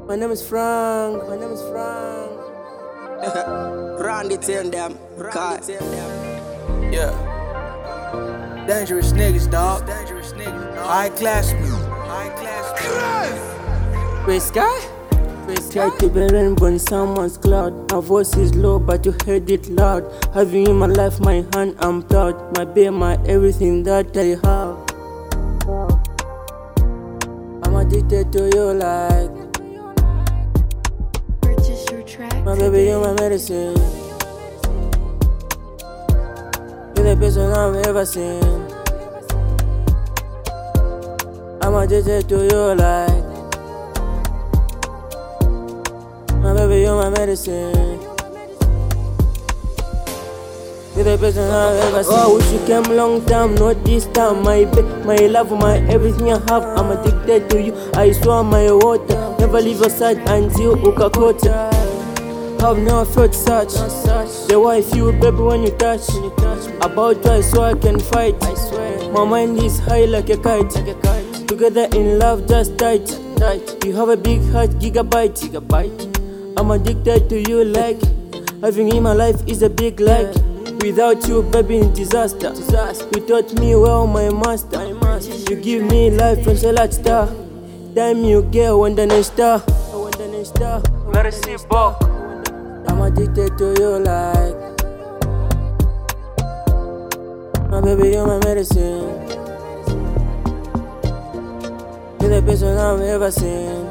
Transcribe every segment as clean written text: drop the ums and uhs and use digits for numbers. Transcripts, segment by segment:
My name is Frank. My name is Frank. Randy tell them. Yeah. Dangerous niggas, dog. Dangerous niggas, dog. High class music. High class Ray Sky? Try to be rainbow in someone's cloud. My voice is low, but you heard it loud. Having you in my life, my hand, I'm proud. My babe, my everything that I have. I'm addicted to you like. Purchase your track My baby, you're my medicine. You're the person I've ever seen. I'm addicted to you like. My baby, you're my medicine. You're the person I've ever seen. Oh, wish you came long time, not this time. My love, my everything I have. I'm addicted to you. I swear my water. Never leave your side until ukakota. Have never felt such. The way I feel, baby, when you touch. About twice so I can fight. My mind is high like a kite. Together in love, just tight. You have a big heart, gigabyte. I'm addicted to you like. Having you in my life is a big like. Without you, baby, in disaster. You taught me well, my master. You give me life and a star. Damn you, girl, when the next star. Merci beaucoup. I'm addicted to you like. My baby, you're my medicine. You're the person I've ever seen.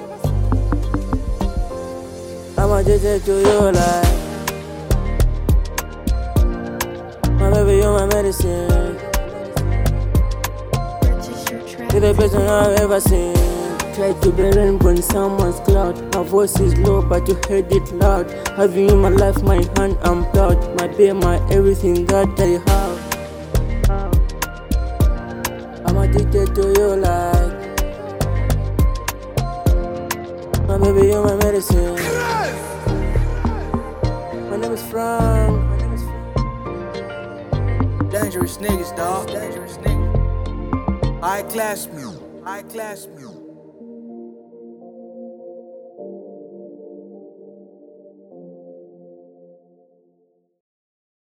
I'm addicted to you like. My baby, you're my medicine. Purchase your track You're the person I've ever seen. Try to be rainbow in someone's cloud. My voice is low, but you heard it loud. Having you in my life, my hand, I'm proud. My babe, my everything that I have. I'm addicted to you like. My baby, you're my medicine. My name is Frank. Dangerous niggas, dog. Dangerous niggas. High class music. High class music.